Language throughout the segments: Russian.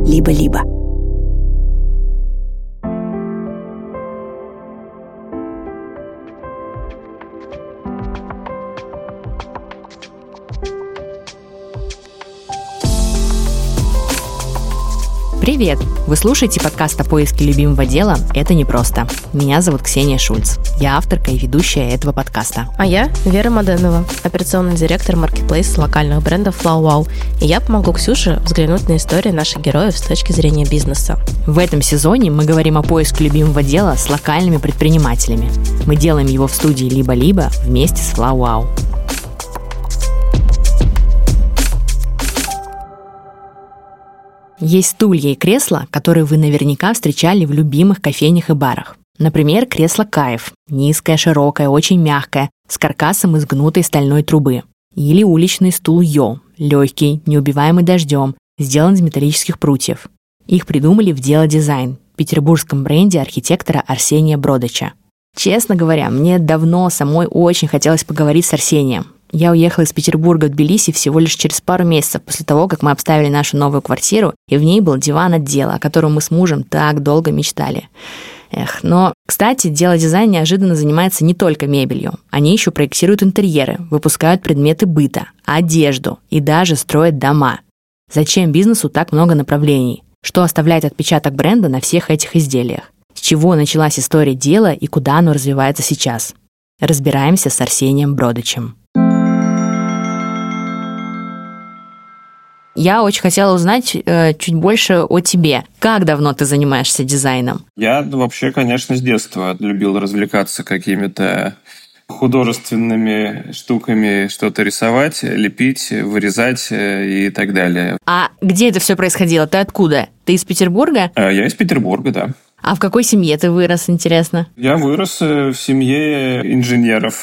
«Либо-либо». Привет! Вы слушаете подкаст о поиске любимого дела «Это непросто». Меня зовут Ксения Шульц. Я авторка и ведущая этого подкаста. А я Вера Маденова, операционный директор маркетплейса локальных брендов FlowWow. И я помогу Ксюше взглянуть на истории наших героев с точки зрения бизнеса. В этом сезоне мы говорим о поиске любимого дела с локальными предпринимателями. Мы делаем его в студии «Либо-либо» вместе с FlowWow. Есть стулья и кресла, которые вы наверняка встречали в любимых кофейнях и барах. Например, кресло «Кайф» – низкое, широкое, очень мягкое, с каркасом из гнутой стальной трубы. Или уличный стул «Йо» – легкий, неубиваемый дождем, сделан из металлических прутьев. Их придумали в «Дело Дизайн» – петербургском бренде архитектора Арсения Бродича. Честно говоря, мне давно самой очень хотелось поговорить с Арсением. Я уехала из Петербурга в Тбилиси всего лишь через пару месяцев после того, как мы обставили нашу новую квартиру, и в ней был диван от дела, о котором мы с мужем так долго мечтали. Но, кстати, «Дело Дизайн» неожиданно занимается не только мебелью. Они еще проектируют интерьеры, выпускают предметы быта, одежду и даже строят дома. Зачем бизнесу так много направлений? Что оставляет отпечаток бренда на всех этих изделиях? С чего началась история дела и куда оно развивается сейчас? Разбираемся с Арсением Бродичем. Я очень хотела узнать чуть больше о тебе. Как давно ты занимаешься дизайном? Я вообще, конечно, с детства любил развлекаться какими-то художественными штуками, что-то рисовать, лепить, вырезать и так далее. А где это все происходило? Ты откуда? Ты из Петербурга? Я из Петербурга, да. А в какой семье ты вырос, интересно? Я вырос в семье инженеров.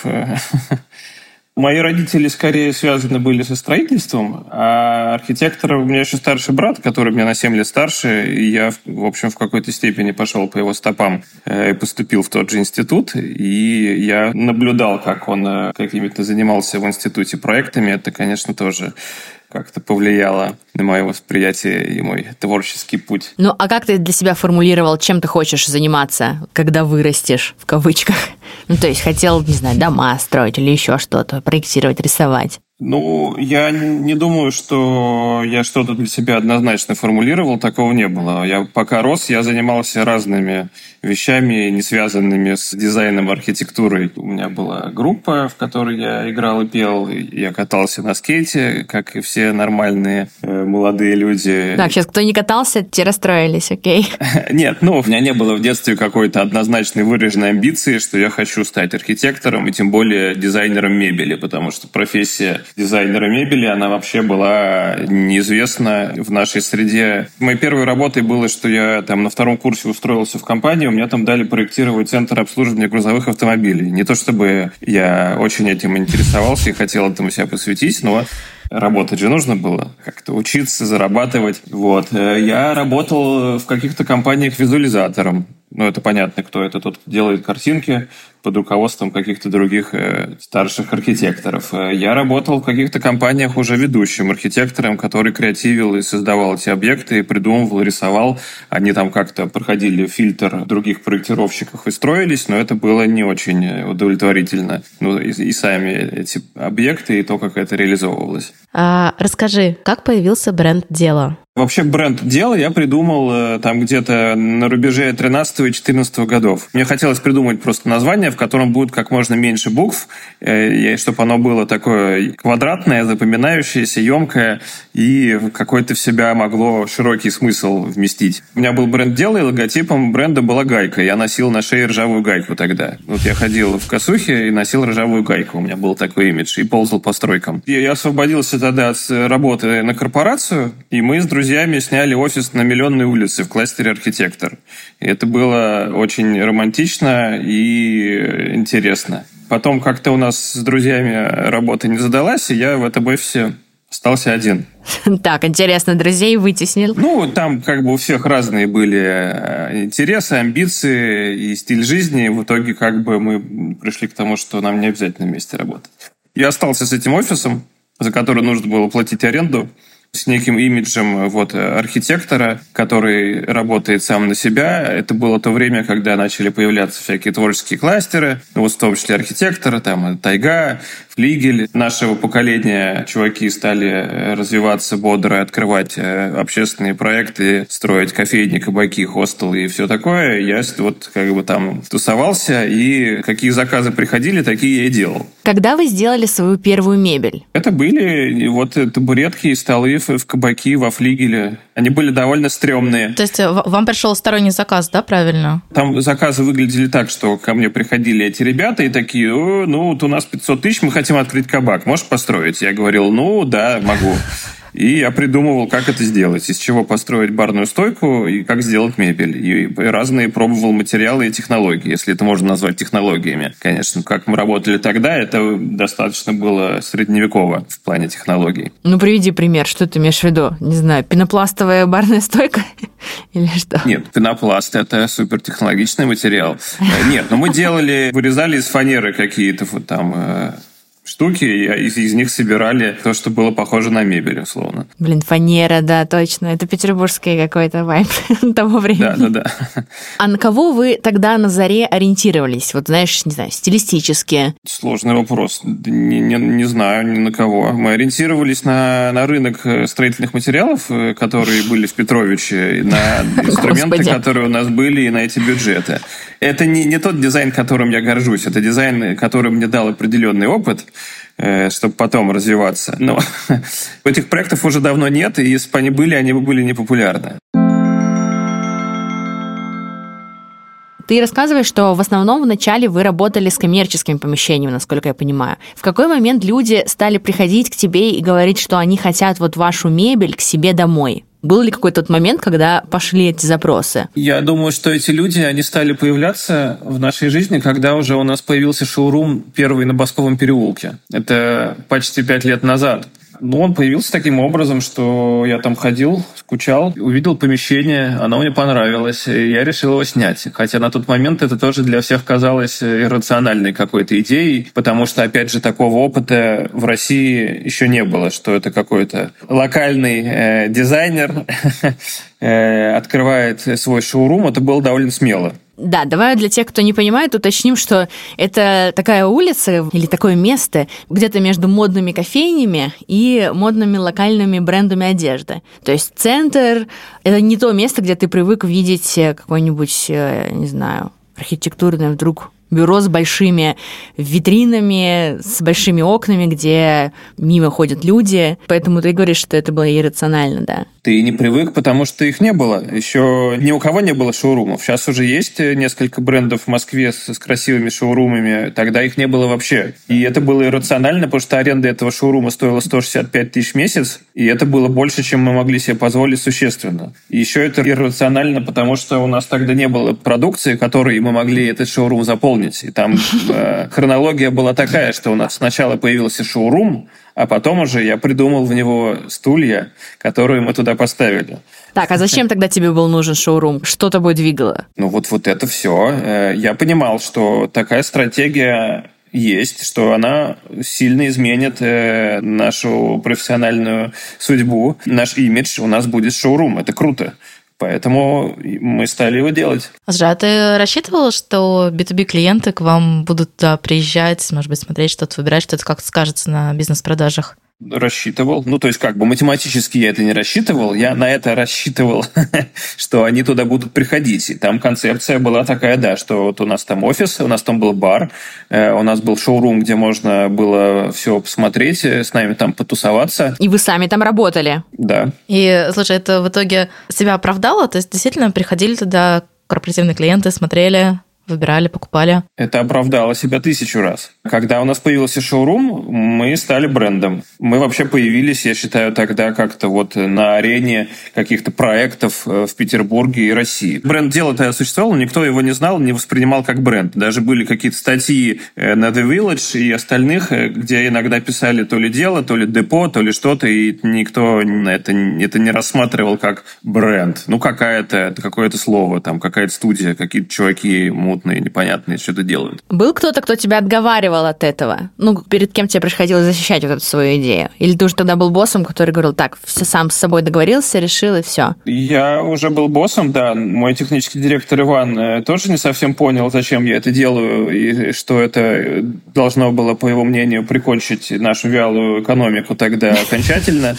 Мои родители скорее связаны были со строительством, а архитектор у меня еще старший брат, который меня на 7 лет старше, и я, в общем, в какой-то степени пошел по его стопам и поступил в тот же институт, и я наблюдал, как он какими-то занимался в институте проектами. Это, конечно, тоже как-то повлияло на мое восприятие и мой творческий путь. Ну, а как ты для себя формулировал, чем ты хочешь заниматься, когда вырастешь, в кавычках? Ну, то есть хотел, не знаю, дома строить или еще что-то, проектировать, рисовать? Ну, я не думаю, что я что-то для себя однозначно формулировал, такого не было. Пока рос, я занимался разными вещами, не связанными с дизайном, архитектурой. У меня была группа, в которой я играл и пел. Я катался на скейте, как и все нормальные молодые люди. Так, сейчас кто не катался, те расстроились, окей? Нет, у меня не было в детстве какой-то однозначной выраженной амбиции, что я хочу стать архитектором и тем более дизайнером мебели, потому что профессия дизайнера мебели, она вообще была неизвестна в нашей среде. Моей первой работой было, что я там на 2 курсе устроился в компанию, мне там дали проектировать центр обслуживания грузовых автомобилей. Не то чтобы я очень этим интересовался и хотел этому себя посвятить, но работать же нужно было, как-то учиться, зарабатывать. Я работал в каких-то компаниях визуализатором. Это понятно, кто это. Тот, кто делает картинки под руководством каких-то других старших архитекторов. Я работал в каких-то компаниях уже ведущим архитектором, который креативил и создавал эти объекты, и придумывал, рисовал. Они там как-то проходили фильтр других проектировщиков и строились, но это было не очень удовлетворительно. И сами эти объекты, и то, как это реализовывалось. Расскажи, как появился бренд «Дело»? Вообще бренд «Дело» я придумал там где-то на рубеже 13 и 14 годов. Мне хотелось придумать просто название, в котором будет как можно меньше букв, чтобы оно было такое квадратное, запоминающееся, емкое и какой-то в себя могло широкий смысл вместить. У меня был бренд «Дело», и логотипом бренда была гайка. Я носил на шее ржавую гайку тогда. Я ходил в косухе и носил ржавую гайку. У меня был такой имидж. И ползал по стройкам. Я освободился тогда от работы на корпорацию, и мы с друзьями сняли офис на Миллионной улице в кластере «Архитектор». И это было очень романтично и интересно. Потом как-то у нас с друзьями работа не задалась, и я в этом офисе остался один. Так, интересно, друзей вытеснил? Там у всех разные были интересы, амбиции и стиль жизни. В итоге мы пришли к тому, что нам не обязательно вместе работать. Я остался с этим офисом, за который нужно было платить аренду. с неким имиджем архитектора, который работает сам на себя. Это было то время, когда начали появляться всякие творческие кластеры, в том числе архитектора, Тайга, Флигель. Нашего поколения чуваки стали развиваться бодро, открывать общественные проекты, строить кофейни, кабаки, хостелы и все такое. Я там тусовался, и какие заказы приходили, такие я и делал. Когда вы сделали свою первую мебель? Это были табуретки и столы в кабаки, во Флигеле. Они были довольно стрёмные. То есть вам пришел сторонний заказ, да, правильно? Там заказы выглядели так, что ко мне приходили эти ребята и такие: вот у нас 500 тысяч, мы хотим открыть кабак, можешь построить? Я говорил: да, могу. И я придумывал, как это сделать, из чего построить барную стойку и как сделать мебель. И разные пробовал материалы и технологии, если это можно назвать технологиями. Конечно, как мы работали тогда, это достаточно было средневеково в плане технологий. Приведи пример, что ты имеешь в виду? Не знаю, пенопластовая барная стойка или что? Нет, пенопласт – это супертехнологичный материал. Нет, мы вырезали из фанеры какие-то штуки, и из них собирали то, что было похоже на мебель, условно. Фанера, да, точно. Это петербургский какой-то вайб того времени. Да. А на кого вы тогда на заре ориентировались? Стилистически? Сложный вопрос. Не знаю ни на кого. Мы ориентировались на рынок строительных материалов, которые были в Петровиче, на инструменты, которые у нас были, и на эти бюджеты. Это не тот дизайн, которым я горжусь. Это дизайн, который мне дал определенный опыт, чтобы потом развиваться. Но этих проектов уже давно нет, и если бы они были непопулярны. Ты рассказываешь, что в основном вначале вы работали с коммерческим помещением, насколько я понимаю. В какой момент люди стали приходить к тебе и говорить, что они хотят вашу мебель к себе домой? Был ли какой-то тот момент, когда пошли эти запросы? Я думаю, что эти люди, они стали появляться в нашей жизни, когда уже у нас появился шоурум первый на Басковом переулке. Это почти 5 лет назад. Он появился таким образом, что я там ходил, скучал, увидел помещение, оно мне понравилось, и я решил его снять. Хотя на тот момент это тоже для всех казалось иррациональной какой-то идеей, потому что, опять же, такого опыта в России еще не было, что это какой-то локальный дизайнер открывает свой шоурум. Это было довольно смело. Да, давай для тех, кто не понимает, уточним, что это такая улица или такое место где-то между модными кофейнями и модными локальными брендами одежды. То есть центр – это не то место, где ты привык видеть какой-нибудь, не знаю, архитектурное вдруг бюро с большими витринами, с большими окнами, где мимо ходят люди. Поэтому ты говоришь, что это было иррационально, да? Ты не привык, потому что их не было. Еще ни у кого не было шоурумов. Сейчас уже есть несколько брендов в Москве с красивыми шоурумами. Тогда их не было вообще. И это было иррационально, потому что аренда этого шоурума стоила 165 тысяч в месяц, и это было больше, чем мы могли себе позволить существенно. И еще это иррационально, потому что у нас тогда не было продукции, которой мы могли этот шоурум заполнить. И там хронология была такая, что у нас сначала появился шоурум, а потом уже я придумал в него стулья, которые мы туда поставили. Так, а зачем тогда тебе был нужен шоурум? Что тобой двигало? Вот это все. Я понимал, что такая стратегия есть, что она сильно изменит нашу профессиональную судьбу, наш имидж. У нас будет шоурум. Это круто. Поэтому мы стали его делать. А ты рассчитывал, что B2B-клиенты к вам будут приезжать, может быть, смотреть что-то, выбирать что-то, как-то скажется на бизнес-продажах? Рассчитывал. Математически я это не рассчитывал. Я на это рассчитывал, что они туда будут приходить. И там концепция была такая, да, что у нас там офис, у нас там был бар, у нас был шоурум, где можно было все посмотреть, с нами там потусоваться. И вы сами там работали? Да. И, слушай, это в итоге себя оправдало? То есть действительно приходили туда корпоративные клиенты, смотрели, выбирали, покупали? Это оправдало себя 1000 раз. Когда у нас появился шоурум, мы стали брендом. Мы вообще появились, я считаю, тогда как-то на арене каких-то проектов в Петербурге и России. Бренд дело-то существовало, никто его не знал, не воспринимал как бренд. Даже были какие-то статьи на The Village и остальных, где иногда писали то ли дело, то ли депо, то ли что-то, и никто это не рассматривал как бренд. Какое-то слово, там какая-то студия, какие-то чуваки мутные, непонятные, что-то делают. Был кто-то, кто тебя отговаривал от этого? Перед кем тебе приходилось защищать вот эту свою идею? Или ты уже тогда был боссом, который говорил, так, все сам с собой договорился, решил, и все? Я уже был боссом, да. Мой технический директор Иван тоже не совсем понял, зачем я это делаю, и что это должно было, по его мнению, прикончить нашу вялую экономику тогда окончательно.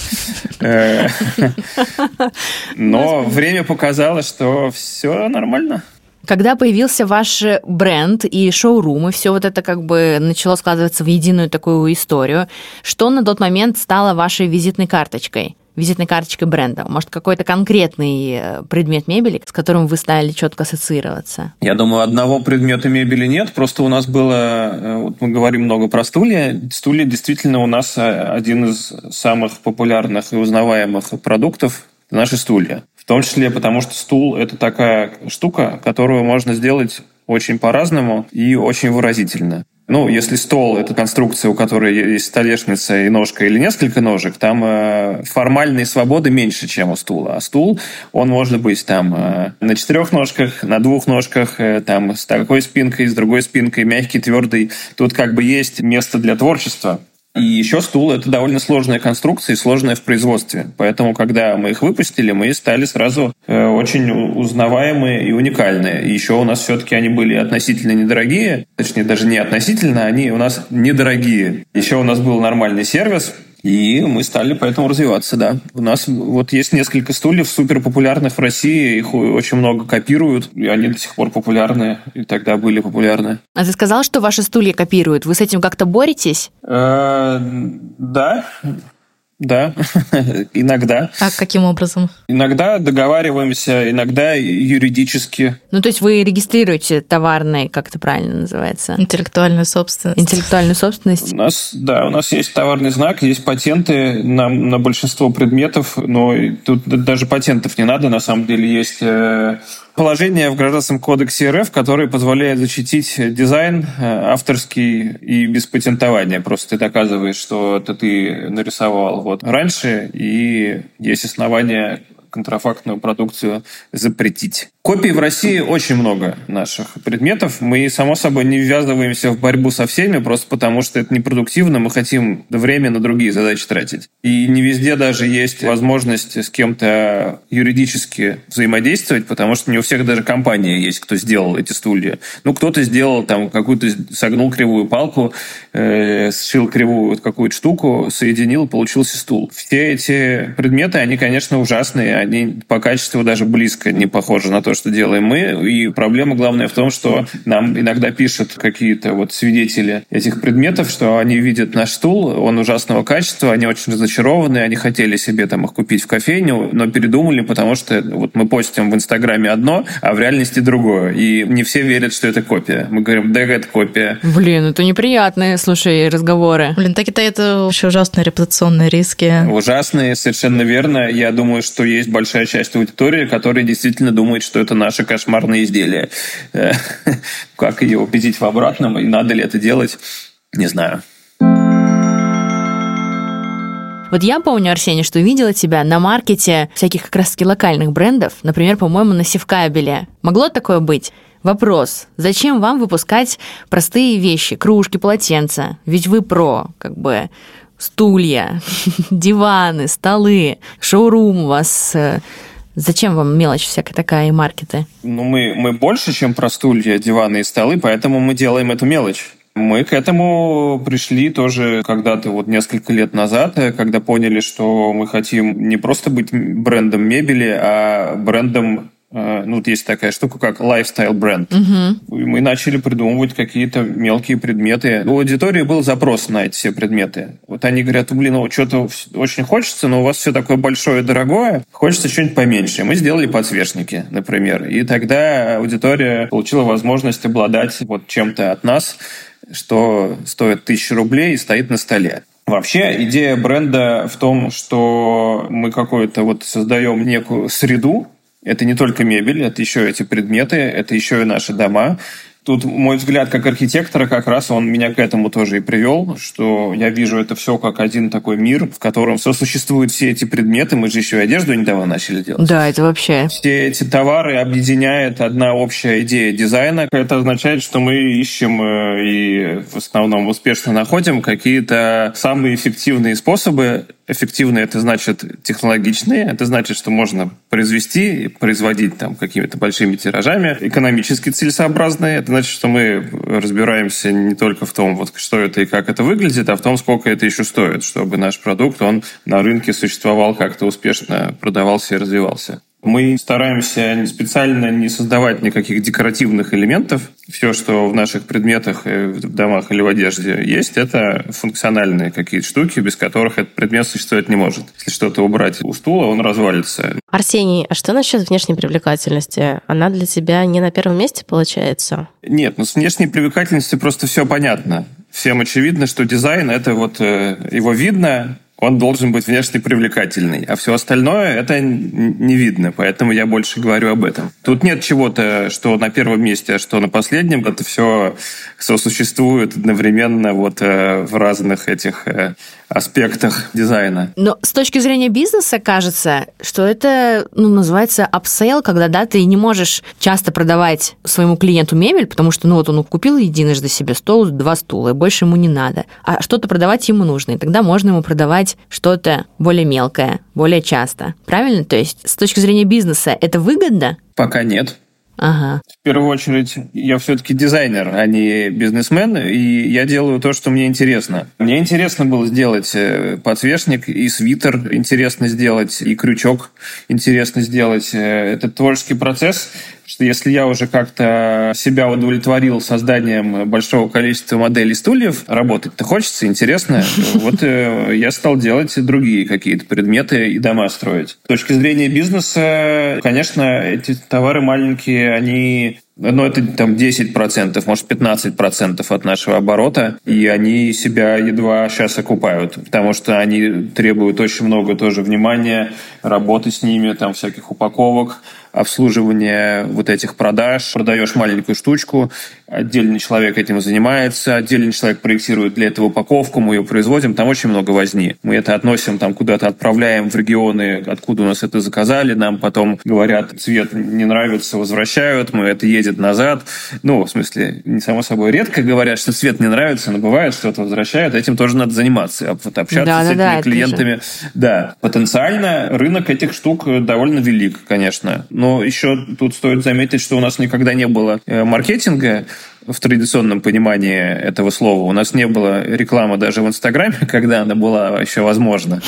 Но время показало, что все нормально. Когда появился ваш бренд и шоурум, и все вот это как бы начало складываться в единую такую историю, что на тот момент стало вашей визитной карточкой бренда? Может, какой-то конкретный предмет мебели, с которым вы стали четко ассоциироваться? Я думаю, одного предмета мебели нет. Просто у нас было... Вот мы говорим много про стулья. Стулья действительно у нас один из самых популярных и узнаваемых продуктов – наши стулья. В том числе потому, что стул – это такая штука, которую можно сделать очень по-разному и очень выразительно. Если стол – это конструкция, у которой есть столешница и ножка или несколько ножек, там формальной свободы меньше, чем у стула. А стул, он может быть там на 4 ножках, на 2 ножках, там с такой спинкой, с другой спинкой, мягкий, твердый. Тут как бы есть место для творчества. И еще стул – это довольно сложная конструкция и сложная в производстве. Поэтому, когда мы их выпустили, мы стали сразу очень узнаваемые и уникальные. И еще у нас все-таки они были относительно недорогие. Точнее, даже не относительно, они у нас недорогие. Еще у нас был нормальный сервис, и мы стали поэтому развиваться, да. У нас вот есть несколько стульев суперпопулярных в России, их очень много копируют, и они до сих пор популярны, и тогда были популярны. А ты сказал, что ваши стулья копируют? Вы с этим как-то боретесь? Да, иногда. А каким образом? Иногда договариваемся, иногда юридически. То есть вы регистрируете товарный, как это правильно называется? Интеллектуальную собственность. Интеллектуальную собственность. У нас есть товарный знак, есть патенты на большинство предметов, но тут даже патентов не надо, на самом деле есть... Положение в Гражданском кодексе РФ, которое позволяет защитить дизайн авторский и без патентования. Просто ты доказываешь, что это ты нарисовал раньше, и есть основания контрафактную продукцию запретить. Копий в России очень много наших предметов. Мы, само собой, не ввязываемся в борьбу со всеми, просто потому что это непродуктивно, мы хотим время на другие задачи тратить. И не везде даже есть возможность с кем-то юридически взаимодействовать, потому что не у всех даже компания есть, кто сделал эти стулья. Кто-то сделал какую-то, согнул кривую палку, сшил кривую какую-то штуку, соединил, получился стул. Все эти предметы, они, конечно, ужасные, они по качеству даже близко не похожи на то, что делаем мы. И проблема главная в том, что нам иногда пишут какие-то свидетели этих предметов, что они видят наш стул, он ужасного качества, они очень разочарованы, они хотели себе их купить в кофейню, но передумали, потому что мы постим в Инстаграме одно, а в реальности другое. И не все верят, что это копия. Мы говорим, да, это копия. Это неприятные, слушай, разговоры. Так это вообще ужасные репутационные риски. Ужасные, совершенно верно. Я думаю, что есть большая часть аудитории, которая действительно думает, что это наше кошмарное изделие. Как ее убедить в обратном, и надо ли это делать, не знаю. Я помню, Арсений, что видела тебя на маркете всяких как раз-таки локальных брендов, например, по-моему, на Севкабеле. Могло такое быть? Вопрос. Зачем вам выпускать простые вещи, кружки, полотенца? Ведь вы стулья, диваны, столы, шоурум у вас. Зачем вам мелочь всякая такая и маркеты? Мы больше, чем про стулья, диваны и столы, поэтому мы делаем эту мелочь. Мы к этому пришли тоже когда-то несколько лет назад, когда поняли, что мы хотим не просто быть брендом мебели, а брендом, есть такая штука, как lifestyle бренд. Угу. И мы начали придумывать какие-то мелкие предметы. У аудитории был запрос на эти все предметы. Они говорят, что-то очень хочется, но у вас все такое большое и дорогое, хочется что-нибудь поменьше. Мы сделали подсвечники, например. И тогда аудитория получила возможность обладать чем-то от нас, что стоит 1000 рублей и стоит на столе. Вообще, идея бренда в том, что мы создаем некую среду. Это не только мебель, это еще эти предметы, это еще и наши дома. Тут мой взгляд как архитектора как раз он меня к этому тоже и привел, что я вижу это все как один такой мир, в котором сосуществуют все эти предметы. Мы же еще и одежду недавно начали делать. Да, это вообще... Все эти товары объединяет одна общая идея дизайна. Это означает, что мы ищем и в основном успешно находим какие-то самые эффективные способы. Эффективные — это значит технологичные, это значит, что можно произвести и производить там какими-то большими тиражами. Экономически целесообразные — это значит, что мы разбираемся не только в том, вот, что это и как это выглядит, а в том, сколько это еще стоит, чтобы наш продукт, он на рынке существовал, как-то успешно продавался и развивался. Мы стараемся специально не создавать никаких декоративных элементов. Все, что в наших предметах, в домах или в одежде есть, это функциональные какие-то штуки, без которых этот предмет существовать не может. Если что-то убрать у стула, он развалится. Арсений, а что насчет внешней привлекательности? Она для тебя не на первом месте получается? Нет, с внешней привлекательностью просто все понятно. Всем очевидно, что дизайн — это вот его видно, он должен быть внешне привлекательный, а все остальное это не видно, поэтому я больше говорю об этом. Тут нет чего-то, что на первом месте, а что на последнем. Это все сосуществует одновременно вот в разных этих аспектах дизайна. Но с точки зрения бизнеса кажется, что это называется апсейл, когда ты не можешь часто продавать своему клиенту мебель, потому что он купил единожды себе стол, 2 стула, и больше ему не надо. А что-то продавать ему нужно, и тогда можно ему продавать что-то более мелкое, более часто. Правильно? То есть с точки зрения бизнеса это выгодно? Пока нет. Ага. В первую очередь, я все-таки дизайнер, а не бизнесмен, и я делаю то, что мне интересно. Мне интересно было сделать подсвечник, и свитер интересно сделать, и крючок интересно сделать. Это творческий процесс, что если я уже как-то себя удовлетворил созданием большого количества моделей стульев, работать-то хочется, интересно. Вот я стал делать другие какие-то предметы и дома строить. С точки зрения бизнеса, конечно, эти товары маленькие, они... это там 10%, может 15% от нашего оборота, и они себя едва сейчас окупают, потому что они требуют очень много тоже внимания, работы с ними, там всяких упаковок, обслуживания вот этих продаж. Продаешь маленькую штучку, отдельный человек этим занимается, отдельный человек проектирует для этого упаковку, мы ее производим, там очень много возни. Мы это относим там куда-то, отправляем в регионы, откуда у нас это заказали, нам потом говорят, цвет не нравится, возвращают, мы это едет назад. В смысле, не само собой, редко говорят, что цвет не нравится, но бывает, что-то возвращают, этим тоже надо заниматься, общаться с этими клиентами. Да, потенциально рынок этих штук довольно велик, конечно. Но еще тут стоит заметить, что у нас никогда не было маркетинга в традиционном понимании этого слова. У нас не было рекламы даже в Инстаграме, когда она была еще возможна.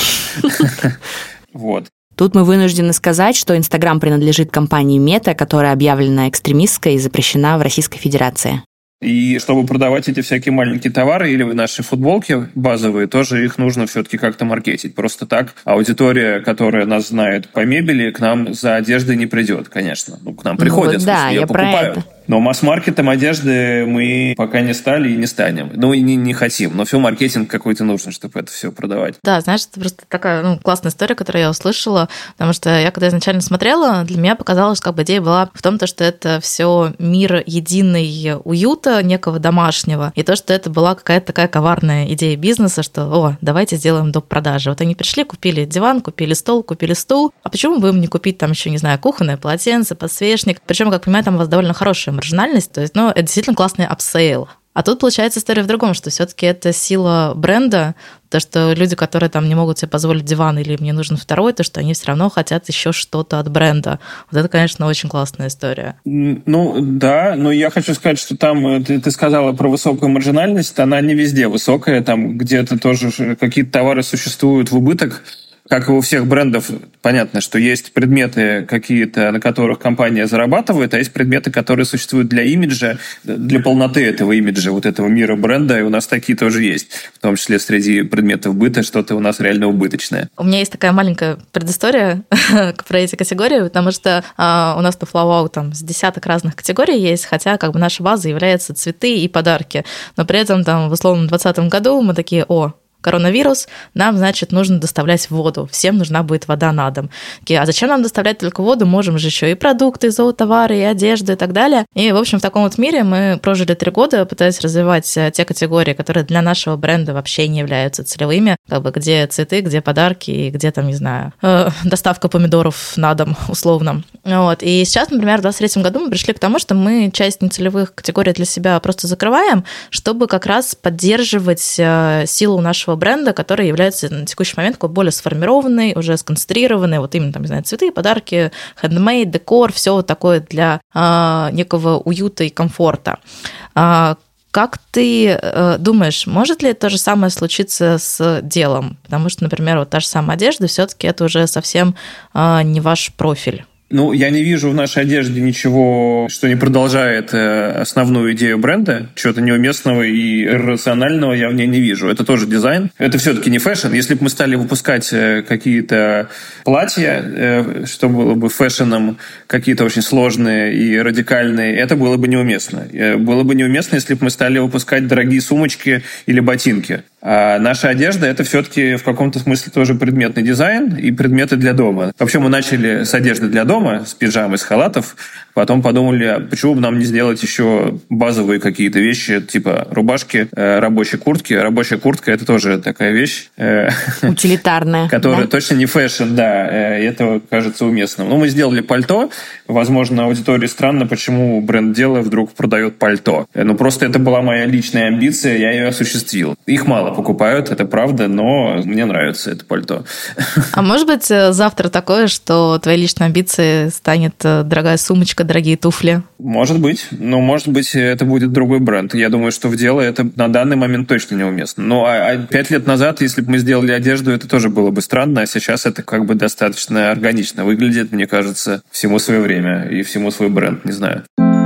Вот. Тут мы вынуждены сказать, что Инстаграм принадлежит компании Мета, которая объявлена экстремистской и запрещена в Российской Федерации. И чтобы продавать эти всякие маленькие товары или наши футболки базовые, тоже их нужно все-таки как-то маркетить. Просто так аудитория, которая нас знает по мебели, к нам за одеждой не придет, конечно. К нам приходят, ее покупают. Но масс-маркетом одежды мы пока не стали и не станем. И не хотим. Но все маркетинг какой-то нужен, чтобы это все продавать. Да, знаешь, это просто такая классная история, которую я услышала, потому что я, когда изначально смотрела, для меня показалось, идея была в том, что это все мир единый уюта, некого домашнего, и то, что это была какая-то такая коварная идея бизнеса, что, давайте сделаем доп. Продажи. Вот они пришли, купили диван, купили стол, купили стул, а почему бы им не купить там еще, не знаю, кухонное полотенце, подсвечник? Причем, как понимаю, там у вас довольно хорошая маржинальность, то есть, это действительно классный апсейл. А тут получается история в другом, что все-таки это сила бренда, то, что люди, которые там не могут себе позволить диван или им не нужен второй, то, что они все равно хотят еще что-то от бренда. Вот это, конечно, очень классная история. Да, но я хочу сказать, что там, ты сказала про высокую маржинальность, она не везде высокая, там где-то тоже какие-то товары существуют в убыток. Как и у всех брендов, понятно, что есть предметы какие-то, на которых компания зарабатывает, а есть предметы, которые существуют для имиджа, для полноты этого имиджа, вот этого мира бренда, и у нас такие тоже есть. В том числе среди предметов быта что-то у нас реально убыточное. У меня есть такая маленькая предыстория про эти категории, потому что у нас на FlowWow там с десяток разных категорий есть, хотя наша база является цветы и подарки. Но при этом там в условном 2020 году мы такие, коронавирус, нам, значит, нужно доставлять воду. Всем нужна будет вода на дом. Такие, а зачем нам доставлять только воду? Можем же еще и продукты, и зоотовары, и одежду, и так далее. И, в общем, в таком вот мире мы прожили 3 года, пытаясь развивать те категории, которые для нашего бренда вообще не являются целевыми, как бы где цветы, где подарки, и где там, не знаю, доставка помидоров на дом, условно. Вот. И сейчас, например, в 2023 году мы пришли к тому, что мы часть нецелевых категорий для себя просто закрываем, чтобы как раз поддерживать силу нашего бренда, который является на текущий момент такой более сформированный, уже сконцентрированный, вот именно там, не знаю, цветы, подарки, handmade, декор, все вот такое для некого уюта и комфорта. Как ты думаешь, может ли то же самое случиться с делом? Потому что, например, вот та же самая одежда, все-таки это уже совсем не ваш профиль. Ну, я не вижу в нашей одежде ничего, что не продолжает основную идею бренда. Чего-то неуместного и иррационального я в ней не вижу. Это тоже дизайн. Это все-таки не фэшн. Если бы мы стали выпускать какие-то платья, что было бы фэшном, какие-то очень сложные и радикальные, это было бы неуместно. Было бы неуместно, если бы мы стали выпускать дорогие сумочки или ботинки. А наша одежда – это все-таки в каком-то смысле тоже предметный дизайн и предметы для дома. Вообще мы начали с одежды для дома, с пижам и с халатов, потом подумали, а почему бы нам не сделать еще базовые какие-то вещи, типа рубашки, рабочей куртки. Рабочая куртка – это тоже такая вещь. Утилитарная. Которая да? точно не фэшн, да, и это кажется уместным. Ну, мы сделали пальто. Возможно, аудитории странно, почему бренд «Дело» вдруг продает пальто. Ну, просто это была моя личная амбиция, я ее осуществил. Их мало покупают, это правда, но мне нравится это пальто. А может быть, завтра такое, что твоей личной амбицией станет дорогая сумочка, дорогие туфли? Может быть, но может быть это будет другой бренд. Я думаю, что в «Дело» это на данный момент точно неуместно. Ну, а 5 лет назад, если бы мы сделали одежду, это тоже было бы странно, а сейчас это как бы достаточно органично выглядит, мне кажется, всему свое время и всему свой бренд, не знаю.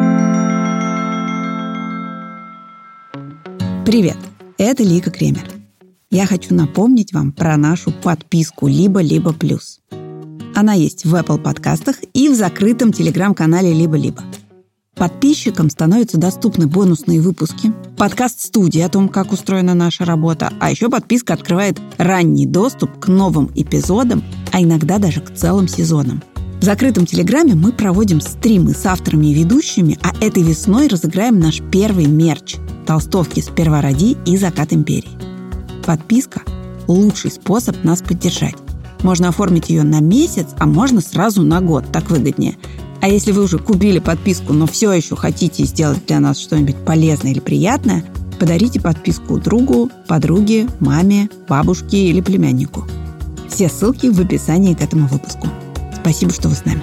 Привет! Это Лика Кремер. Я хочу напомнить вам про нашу подписку «Либо-либо плюс». Она есть в Apple подкастах и в закрытом телеграм-канале «Либо-либо». Подписчикам становятся доступны бонусные выпуски, подкаст-студии о том, как устроена наша работа, а еще подписка открывает ранний доступ к новым эпизодам, а иногда даже к целым сезонам. В закрытом телеграме мы проводим стримы с авторами и ведущими, а этой весной разыграем наш первый мерч – толстовки «Сперва роди» и «Закат империи». Подписка – лучший способ нас поддержать. Можно оформить ее на месяц, а можно сразу на год, так выгоднее. А если вы уже купили подписку, но все еще хотите сделать для нас что-нибудь полезное или приятное, подарите подписку другу, подруге, маме, бабушке или племяннику. Все ссылки в описании к этому выпуску. Спасибо, что вы с нами.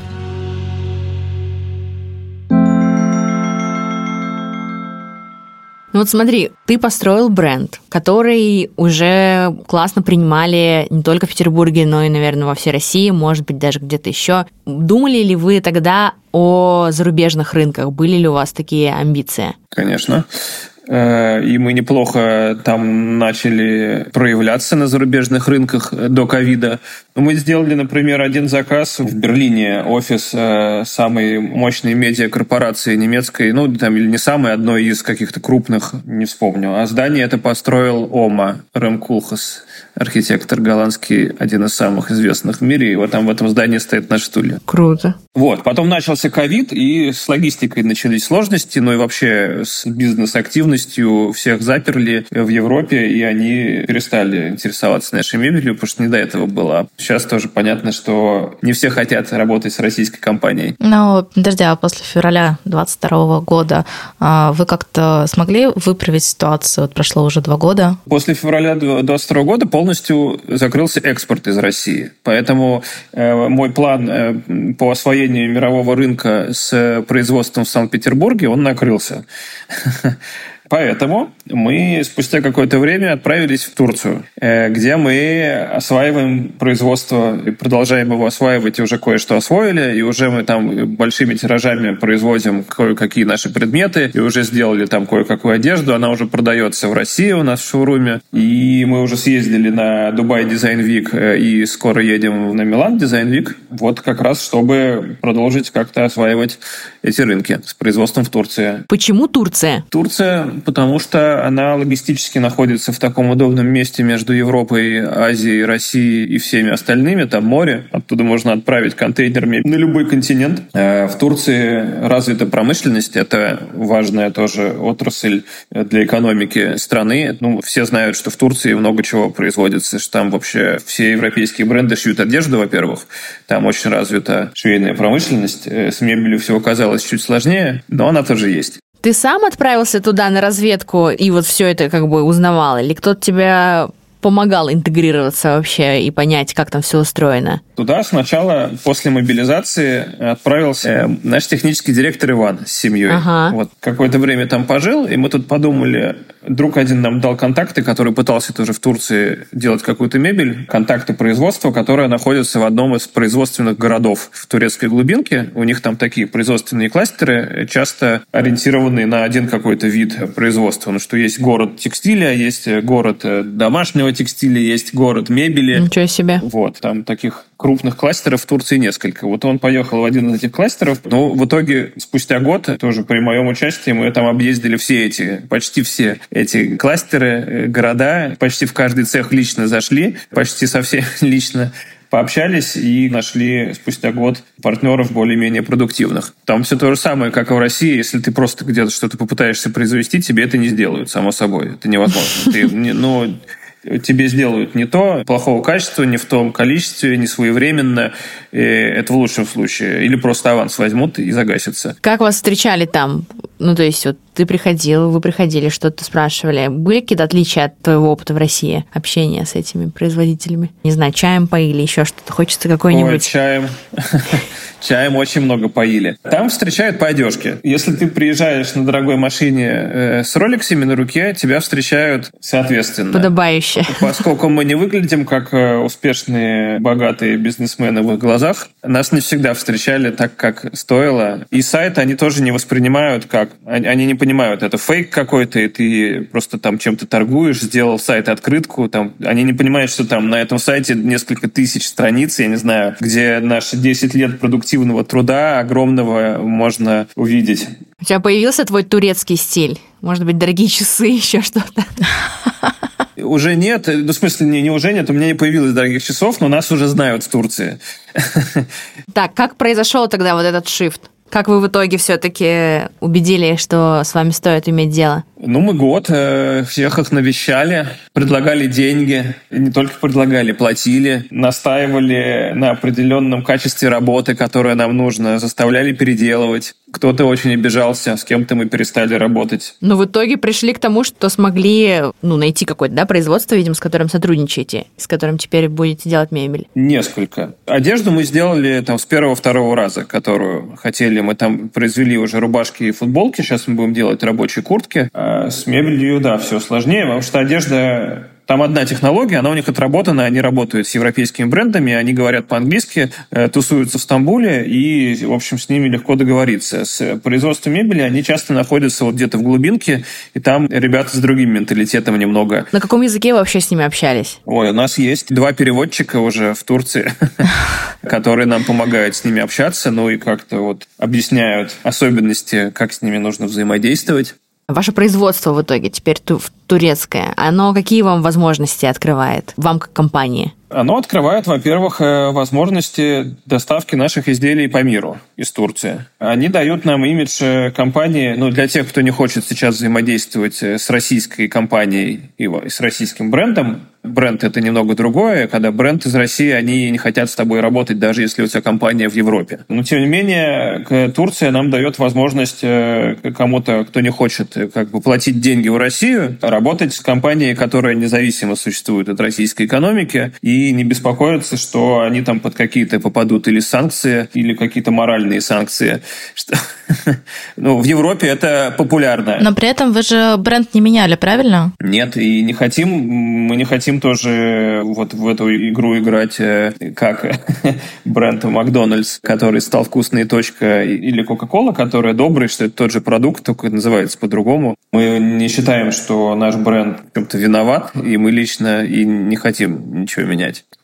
Ну вот смотри, ты построил бренд, который уже классно принимали не только в Петербурге, но и, наверное, во всей России, может быть, даже где-то еще. Думали ли вы тогда о зарубежных рынках? Были ли у вас такие амбиции? Конечно. И мы неплохо там начали проявляться на зарубежных рынках до ковида. Мы сделали, например, один заказ в Берлине, офис самой мощной медиакорпорации немецкой, ну, там, или не самой, одной из каких-то крупных, не вспомню. А здание это построил Ома, Рэм Кулхас, архитектор голландский, один из самых известных в мире. И вот там в этом здании стоит наш стулья. Круто. Вот. Потом начался ковид, и с логистикой начались сложности, ну и вообще с бизнес-активностью всех заперли в Европе, и они перестали интересоваться нашей мебелью, потому что не до этого было. Сейчас тоже понятно, что не все хотят работать с российской компанией. Ну, подожди, а после февраля 2022 года вы как-то смогли выправить ситуацию? Вот прошло уже 2 года. После февраля 2022 года полностью закрылся экспорт из России. Поэтому мой план по освоению мирового рынка с производством в Санкт-Петербурге, он накрылся. Поэтому мы спустя какое-то время отправились в Турцию, где мы осваиваем производство, и продолжаем его осваивать, и уже кое-что освоили, и уже мы там большими тиражами производим кое-какие наши предметы, и уже сделали там кое-какую одежду, она уже продается в России у нас в шоуруме, и мы уже съездили на Дубай Design Week, и скоро едем на Милан Design Week, вот как раз, чтобы продолжить как-то осваивать эти рынки с производством в Турции. Почему Турция? Турция, потому что она логистически находится в таком удобном месте между Европой, Азией, Россией и всеми остальными. Там море, оттуда можно отправить контейнерами на любой континент. В Турции развита промышленность, это важная тоже отрасль для экономики страны. Все знают, что в Турции много чего производится, что там вообще все европейские бренды шьют одежду, во-первых. Там очень развита швейная промышленность. С мебелью всего казалось чуть сложнее, но она тоже есть. Ты сам отправился туда на разведку и вот все это как бы узнавал? Или кто-то тебя помогал интегрироваться вообще и понять, как там все устроено? Туда сначала, после мобилизации, отправился наш технический директор Иван с семьей. Ага. Вот какое-то время там пожил, и мы тут подумали, друг один нам дал контакты, который пытался тоже в Турции делать какую-то мебель, контакты производства, которые находятся в одном из производственных городов в турецкой глубинке. У них там такие производственные кластеры, часто ориентированные на один какой-то вид производства. Что есть город текстиля, есть город домашнего текстиля, есть город мебели. Ничего себе. Вот, там таких крупных кластеров в Турции несколько. Вот он поехал в один из этих кластеров, но в итоге спустя год, тоже при моем участии, мы там объездили почти все эти кластеры, города, почти в каждый цех лично зашли, почти со всеми лично пообщались и нашли спустя год партнеров более-менее продуктивных. Там все то же самое, как и в России. Если ты просто где-то что-то попытаешься произвести, тебе это не сделают, само собой. Это невозможно. Тебе сделают не то, плохого качества, не в том количестве, не своевременно. Это в лучшем случае. Или просто аванс возьмут и загасятся. Как вас встречали там? То есть вот ты приходил, вы приходили, что-то спрашивали. Были какие-то отличия от твоего опыта в России? Общения с этими производителями? Не знаю, чаем поили, еще что-то? Хочется какой-нибудь... Ой, чаем. Чаем очень много поили. Там встречают по одежке. Если ты приезжаешь на дорогой машине с роликсами на руке, тебя встречают соответственно. Подобающе. Поскольку мы не выглядим как успешные, богатые бизнесмены в их глазах, нас не всегда встречали так, как стоило. И сайт они тоже не воспринимают как... Они не понимают, это фейк какой-то, и ты просто там чем-то торгуешь, сделал сайт открытку. Там, они не понимают, что там на этом сайте несколько тысяч страниц, я не знаю, где наши 10 лет продуктивного труда огромного можно увидеть. У тебя появился твой турецкий стиль? Может быть, дорогие часы, еще что-то? Уже нет, в смысле, не уже нет, у меня не появилось дорогих часов, но нас уже знают в Турции. Так, как произошел тогда вот этот шифт? Как вы в итоге все-таки убедили, что с вами стоит иметь дело? Мы год всех их навещали, предлагали деньги, и не только предлагали, платили, настаивали на определенном качестве работы, которое нам нужно, заставляли переделывать. Кто-то очень обижался, с кем-то мы перестали работать. Но в итоге пришли к тому, что смогли найти какое-то производство, видимо, с которым сотрудничаете, с которым теперь будете делать мебель. Несколько. Одежду мы сделали с первого-второго раза, которую хотели. Мы там произвели уже рубашки и футболки, сейчас мы будем делать рабочие куртки. А с мебелью, да, все сложнее, потому что одежда... Там одна технология, она у них отработана, они работают с европейскими брендами, они говорят по-английски, тусуются в Стамбуле, и, в общем, с ними легко договориться. С производством мебели они часто находятся где-то в глубинке, и там ребята с другим менталитетом немного. На каком языке вы вообще с ними общались? Ой, у нас есть 2 переводчика уже в Турции, которые нам помогают с ними общаться, и как-то объясняют особенности, как с ними нужно взаимодействовать. Ваше производство в итоге теперь турецкое, оно какие вам возможности открывает, вам как компании? Оно открывает, во-первых, возможности доставки наших изделий по миру из Турции. Они дают нам имидж компании, для тех, кто не хочет сейчас взаимодействовать с российской компанией и с российским брендом. Бренд – это немного другое, когда бренд из России, они не хотят с тобой работать, даже если у тебя компания в Европе. Но, тем не менее, Турция нам дает возможность кому-то, кто не хочет платить деньги в Россию, работать с компанией, которая независимо существует от российской экономики, и не беспокоиться, что они там под какие-то попадут или санкции, или какие-то моральные санкции. В Европе это популярно. Но при этом вы же бренд не меняли, правильно? Нет, и мы не хотим тоже в эту игру играть как бренд Макдональдс, который стал вкусной точкой, или Кока-Кола, которая добрый, что это тот же продукт, только называется по-другому. Мы не считаем, что наш бренд в чем-то виноват, и мы лично и не хотим ничего менять.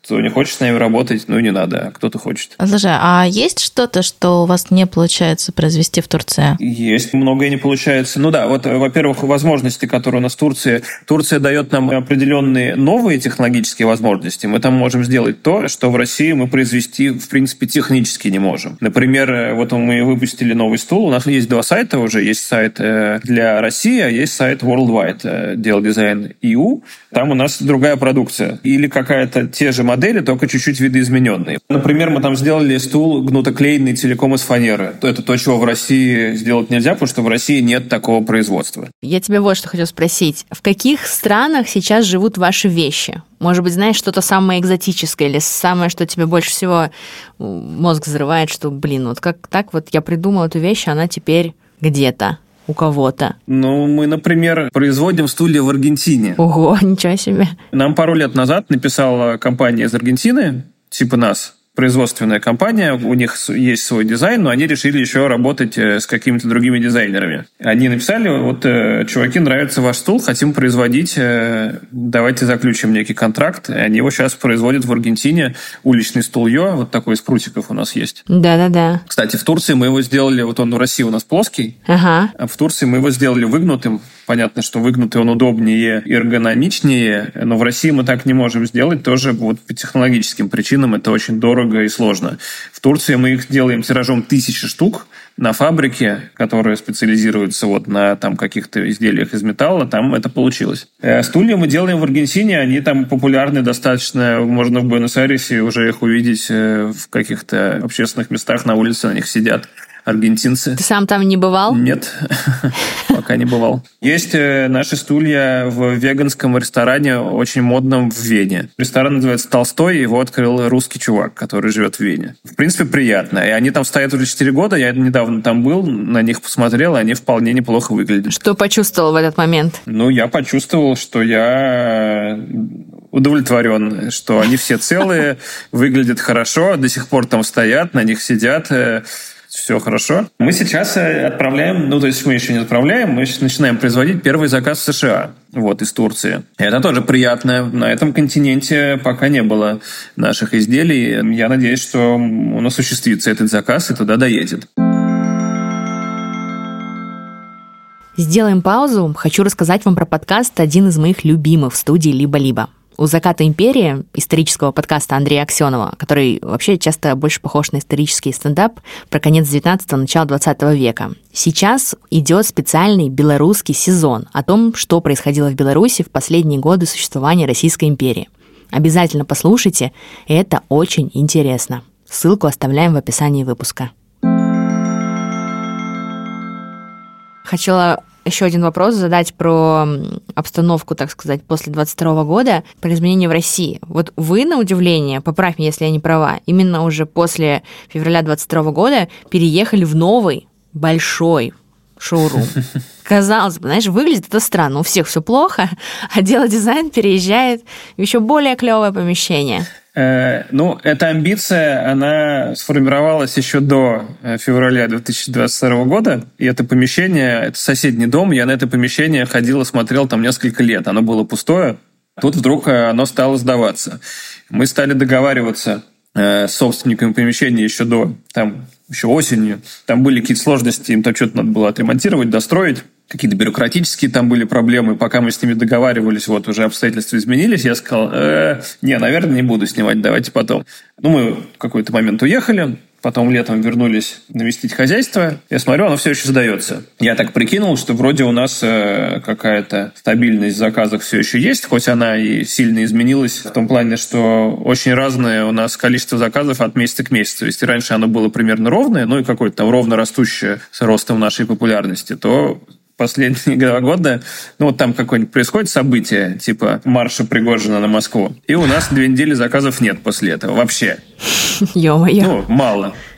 Кто не хочет с нами работать, ну и не надо, а кто-то хочет. Слушай, а есть что-то, что у вас не получается произвести в Турции? Есть, многое не получается. Ну да, вот, во-первых, возможности, которые у нас в Турции. Турция дает нам определенные новые технологические возможности. Мы там можем сделать то, что в России мы произвести, в принципе, технически не можем. Например, вот мы выпустили новый стул. У нас есть 2 сайта уже. Есть сайт для России, а есть сайт Worldwide, Deal Design EU. Там у нас другая продукция. Или какая-то те же модели, только чуть-чуть видоизмененные. Например, мы там сделали стул гнутоклеенный целиком из фанеры. Это то, чего в России сделать нельзя, потому что в России нет такого производства. Я тебя вот что хотела спросить. В каких странах сейчас живут ваши вещи? Может быть, знаешь, что-то самое экзотическое или самое, что тебе больше всего мозг взрывает, что, вот как так вот я придумала эту вещь, она теперь где-то у кого-то. Ну, мы, например, производим стулья в Аргентине. Ого, ничего себе. Нам пару лет назад написала компания из Аргентины, типа нас, производственная компания, у них есть свой дизайн, но они решили еще работать с какими-то другими дизайнерами. Они написали, вот, чуваки, нравится ваш стул, хотим производить, давайте заключим некий контракт. И они его сейчас производят в Аргентине. Уличный стул Йо, вот такой из прутиков у нас есть. Да-да-да. Кстати, в Турции мы его сделали, вот он в России у нас плоский, а в Турции мы его сделали выгнутым. Понятно, что выгнутый он удобнее и эргономичнее, но в России мы так не можем сделать, тоже вот по технологическим причинам это очень дорого и сложно. В Турции мы их делаем тиражом 1000 штук на фабрике, которая специализируется вот на там каких-то изделиях из металла, там это получилось. Стулья мы делаем в Аргентине, они там популярны достаточно, можно в Буэнос-Айресе уже их увидеть в каких-то общественных местах, на улице на них сидят аргентинцы. Ты сам там не бывал? Нет, пока не бывал. Есть наши стулья в веганском ресторане, очень модном в Вене. Ресторан называется «Толстой», его открыл русский чувак, который живет в Вене. В принципе, приятно. И они там стоят уже 4 года, я недавно там был, на них посмотрел, они вполне неплохо выглядят. Что почувствовал в этот момент? Ну, я почувствовал, что я удовлетворен, что они все целые, выглядят хорошо, до сих пор там стоят, на них сидят. Все хорошо. Мы сейчас отправляем, то есть мы еще не отправляем, мы сейчас начинаем производить первый заказ в США, из Турции. Это тоже приятно. На этом континенте пока не было наших изделий. Я надеюсь, что он осуществится, этот заказ, и туда доедет. Сделаем паузу. Хочу рассказать вам про подкаст, один из моих любимых в студии «Либо-либо». У «Заката империи», исторического подкаста Андрея Аксенова, который вообще часто больше похож на исторический стендап про конец 19-го, начало 20 века. Сейчас идет специальный белорусский сезон о том, что происходило в Беларуси в последние годы существования Российской империи. Обязательно послушайте, это очень интересно. Ссылку оставляем в описании выпуска. Хотела еще один вопрос задать про обстановку, так сказать, после 22 года, про изменения в России. Вот вы, на удивление, поправь меня, если я не права, именно уже после февраля 22 года переехали в новый, большой шоурум. Казалось бы, знаешь, выглядит это странно. У всех все плохо, а Дело Дизайн переезжает в еще более клевое помещение. Эта амбиция, она сформировалась еще до февраля 2022 года. И это помещение, это соседний дом, я на это помещение ходил и смотрел там несколько лет. Оно было пустое. Тут вдруг оно стало сдаваться. Мы стали договариваться с собственниками помещения еще осенью. Там были какие-то сложности, им там что-то надо было отремонтировать, достроить. Какие-то бюрократические там были проблемы. Пока мы с ними договаривались, уже обстоятельства изменились. Я сказал, наверное, не буду снимать, давайте потом. Мы в какой-то момент уехали, потом летом вернулись навестить хозяйство. Я смотрю, оно все еще сдается. Я так прикинул, что вроде у нас какая-то стабильность заказов все еще есть, хоть она и сильно изменилась в том плане, что очень разное у нас количество заказов от месяца к месяцу. Если раньше оно было примерно ровное, и какое-то там ровно растущее с ростом нашей популярности, то последние 2 года, там какое-нибудь происходит событие, типа марша Пригожина на Москву, и у нас 2 недели заказов нет после этого вообще. Ё-моё. Мало.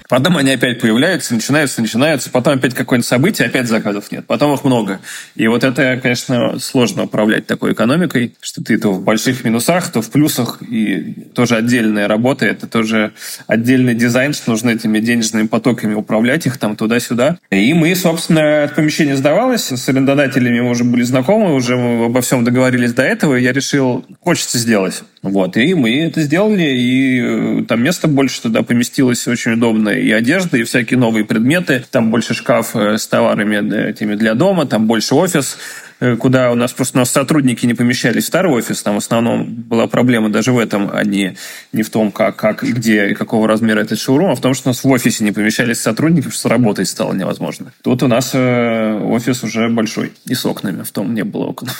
Потом они опять появляются, начинаются, потом опять какое-нибудь событие, опять заказов нет, потом их много. И вот это, конечно, сложно управлять такой экономикой, что ты то в больших минусах, то в плюсах, и тоже отдельная работа, это тоже отдельный дизайн, что нужно этими денежными потоками управлять их там туда-сюда. И мы, собственно, это помещение сдавалось, с арендодателями мы уже были знакомы, уже мы обо всем договорились до этого, и я решил, хочется сделать. Вот, и мы это сделали, и там место больше туда поместилось очень удобно, и одежда, и всякие новые предметы, там больше шкаф с товарами этими для дома, там больше офис, куда у нас сотрудники не помещались в старый офис, там в основном была проблема даже в этом, а не в том, как и где, и какого размера этот шоурум, а в том, что у нас в офисе не помещались сотрудники, потому что работать стало невозможно. Тут у нас офис уже большой, и с окнами, в том не было окон.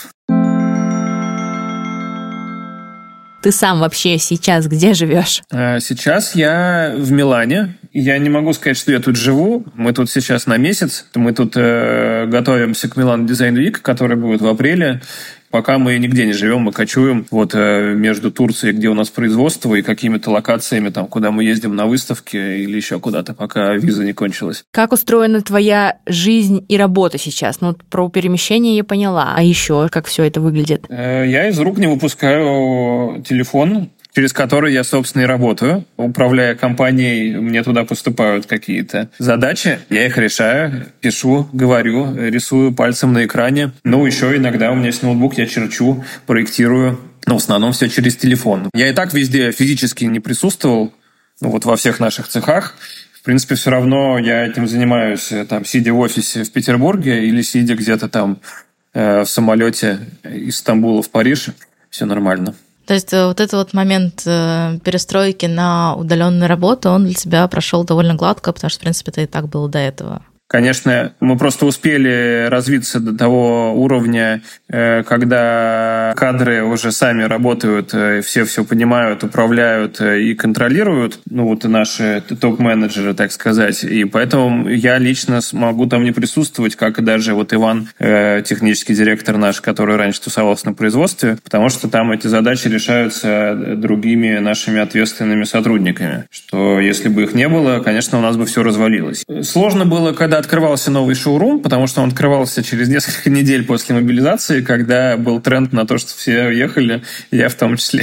Ты сам вообще сейчас где живешь? Сейчас я в Милане. Я не могу сказать, что я тут живу. Мы тут сейчас на месяц. Мы тут готовимся к Милан Design Week, который будет в апреле. Пока мы нигде не живем, мы кочуем вот между Турцией, где у нас производство, и какими-то локациями, там, куда мы ездим на выставки или еще куда-то, пока виза не кончилась. Как устроена твоя жизнь и работа сейчас? Ну, про перемещение я поняла. А еще как все это выглядит? Я из рук не выпускаю телефон, через который я, собственно, и работаю. Управляя компанией, мне туда поступают какие-то задачи. Я их решаю, пишу, говорю, рисую пальцем на экране. Ну, еще иногда у меня есть ноутбук, я черчу, проектирую. Но в основном все через телефон. Я и так везде физически не присутствовал, вот во всех наших цехах. В принципе, все равно я этим занимаюсь, там, сидя в офисе в Петербурге или сидя где-то там в самолете из Стамбула в Париж. Все нормально. То есть вот этот вот момент перестройки на удаленную работу, он для тебя прошел довольно гладко, потому что, в принципе, это и так было до этого. Конечно, мы просто успели развиться до того уровня, когда кадры уже сами работают, все понимают, управляют и контролируют, ну вот и наши топ-менеджеры, так сказать. И поэтому я лично могу там не присутствовать, как и даже вот Иван, технический директор наш, который раньше тусовался на производстве, потому что там эти задачи решаются другими нашими ответственными сотрудниками. Что если бы их не было, конечно, у нас бы все развалилось. Сложно было, когда открывался новый шоурум, потому что он открывался через несколько недель после мобилизации, когда был тренд на то, что все уехали, я в том числе.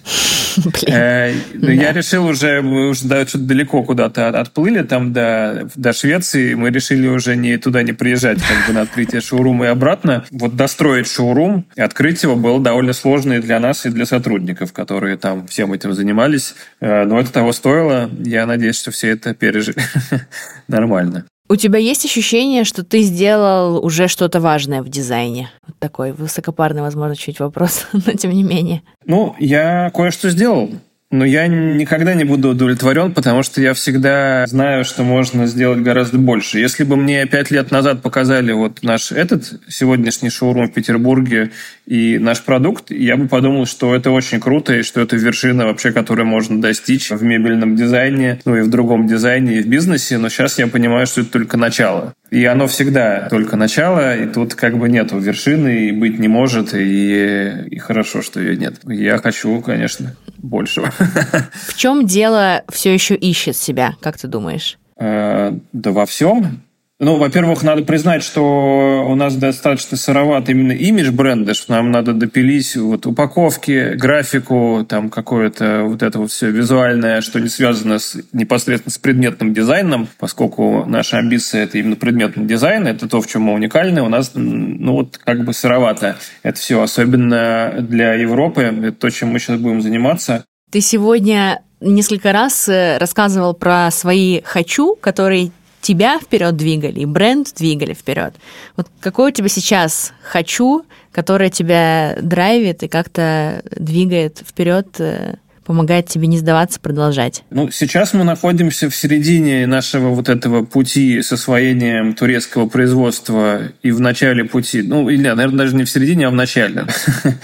Я решил мы уже что-то далеко куда-то отплыли, там до Швеции, мы решили уже туда не приезжать, как бы на открытие шоурума и обратно. Вот достроить шоурум и открыть его было довольно сложно и для нас, и для сотрудников, которые там всем этим занимались. Но это того стоило. Я надеюсь, что все это пережили нормально. У тебя есть ощущение, что ты сделал уже что-то важное в дизайне? Вот такой высокопарный, возможно, чуть вопрос, но тем не менее. Ну, я кое-что сделал. Но я никогда не буду удовлетворен, потому что я всегда знаю, что можно сделать гораздо больше. Если бы мне 5 лет назад показали вот наш сегодняшний шоурум в Петербурге и наш продукт, я бы подумал, что это очень круто, и что это вершина вообще, которую можно достичь в мебельном дизайне, ну и в другом дизайне, и в бизнесе. Но сейчас я понимаю, что это только начало. И оно всегда только начало, и тут как бы нету вершины, и быть не может, и хорошо, что ее нет. Я хочу, конечно, большего. В чем дело все еще ищет себя, как ты думаешь? Да во всем. Ну, во-первых, надо признать, что у нас достаточно сыроват именно имидж бренда, что нам надо допилить вот упаковки, графику, там какое-то вот это вот все визуальное, что не связано непосредственно с предметным дизайном, поскольку наша амбиция – это именно предметный дизайн, это то, в чем мы уникальны, у нас, ну, вот как бы сыровато это все, особенно для Европы, это то, чем мы сейчас будем заниматься. Ты сегодня несколько раз рассказывал про свои «хочу», которые тебя вперед двигали, и бренд двигали вперед. Вот какой у тебя сейчас «хочу», которое тебя драйвит и как-то двигает вперед, помогает тебе не сдаваться, продолжать? Ну, сейчас мы находимся в середине нашего вот этого пути с освоением турецкого производства и в начале пути, ну, или, наверное, даже не в середине, а в начале.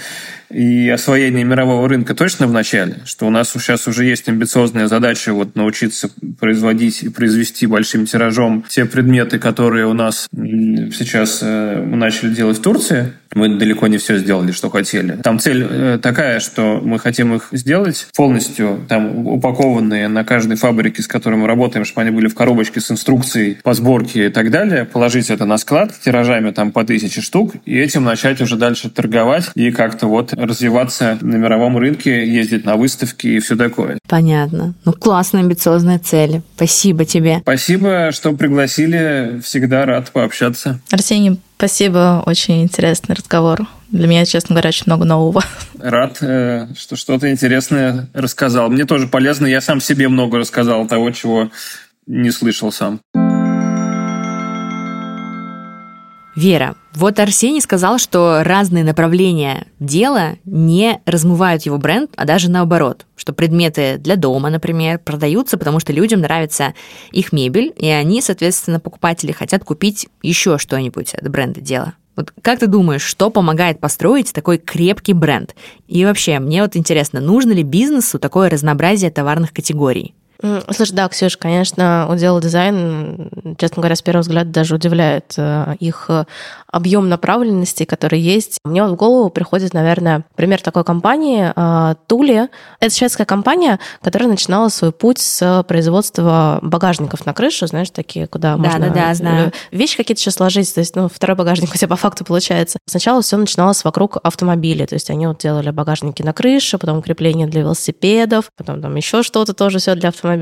и освоение мирового рынка точно в начале, что у нас сейчас уже есть амбициозная задача научиться производить и произвести большим тиражом те предметы, которые у нас сейчас мы начали делать в Турции. Мы далеко не все сделали, что хотели. Там цель такая, что мы хотим их сделать полностью, там упакованные на каждой фабрике, с которой мы работаем, чтобы они были в коробочке с инструкцией по сборке и так далее, положить это на склад тиражами там по 1000 штук, и этим начать уже дальше торговать и как-то развиваться на мировом рынке, ездить на выставки и все такое. Понятно. Классные, амбициозные цели. Спасибо тебе. Спасибо, что пригласили. Всегда рад пообщаться. Арсений, спасибо. Очень интересный разговор. Для меня, честно говоря, очень много нового. Рад, что что-то интересное рассказал. Мне тоже полезно. Я сам себе много рассказал того, чего не слышал сам. Вера, Арсений сказал, что разные направления дела не размывают его бренд, а даже наоборот, что предметы для дома, например, продаются, потому что людям нравится их мебель, и они, соответственно, покупатели хотят купить еще что-нибудь от бренда дела. Как ты думаешь, что помогает построить такой крепкий бренд? И вообще, мне интересно, нужно ли бизнесу такое разнообразие товарных категорий? Слушай, да, Ксюш, конечно, удел дизайн, честно говоря, с первого взгляда даже удивляет их объем направленностей, которые есть. Мне в голову приходит, наверное, пример такой компании Thule. Это шведская компания, которая начинала свой путь с производства багажников на крышу, знаешь, такие, куда можно знаю. Вещи какие-то еще сложить, то есть, второй багажник у тебя по факту получается. Сначала все начиналось вокруг автомобилей, то есть они делали багажники на крыше, потом крепления для велосипедов, потом там еще что-то тоже все для автомобилей.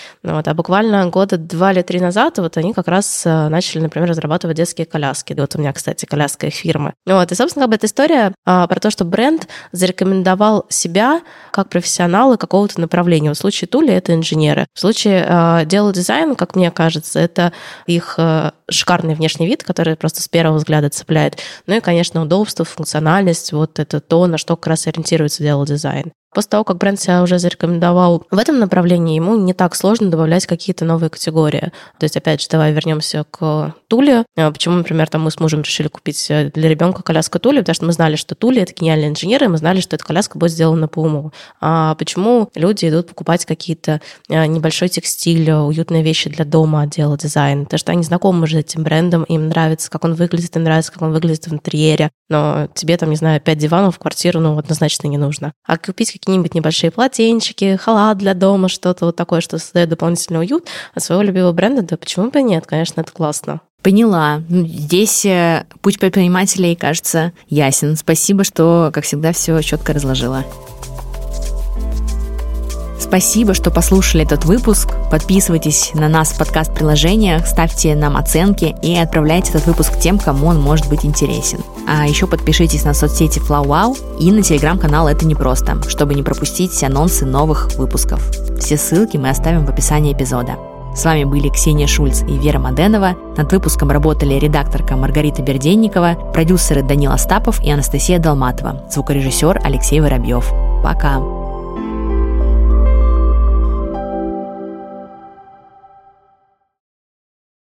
А буквально года 2 или 3 назад они как раз начали, например, разрабатывать детские коляски. У меня, кстати, коляска их фирмы. И, собственно, эта история про то, что бренд зарекомендовал себя как профессионалы какого-то направления. В случае Thule это инженеры. В случае Дела Дизайн, как мне кажется, это их шикарный внешний вид, который просто с первого взгляда цепляет. И, конечно, удобство, функциональность, это то, на что как раз ориентируется Дела Дизайн. После того, как бренд себя уже зарекомендовал в этом направлении, ему не так сложно добавлять какие-то новые категории. То есть, опять же, давай вернемся к Thule. Почему, например, мы с мужем решили купить для ребенка коляску Thule? Потому что мы знали, что Thule — это гениальные инженеры, и мы знали, что эта коляска будет сделана по уму. А почему люди идут покупать какие-то небольшой текстиль, уютные вещи для дома, отдела дизайна? Потому что они знакомы уже с этим брендом, им нравится, как он выглядит, им нравится, как он выглядит в интерьере. Но тебе 5 диванов в квартиру, однозначно не нужно. А купить какие-нибудь небольшие полотенчики, халат для дома, что-то такое, что создает дополнительный уют от своего любимого бренда, да почему бы нет? Конечно, это классно. Поняла. Здесь путь предпринимателей, кажется, ясен. Спасибо, что, как всегда, все четко разложила. Спасибо, что послушали этот выпуск. Подписывайтесь на нас в подкаст-приложениях, ставьте нам оценки и отправляйте этот выпуск тем, кому он может быть интересен. А еще подпишитесь на соцсети FlowWow и на телеграм-канал «Это непросто», чтобы не пропустить анонсы новых выпусков. Все ссылки мы оставим в описании эпизода. С вами были Ксения Шульц и Вера Маденова. Над выпуском работали редакторка Маргарита Берденникова, продюсеры Данил Остапов и Анастасия Долматова, звукорежиссер Алексей Воробьев. Пока!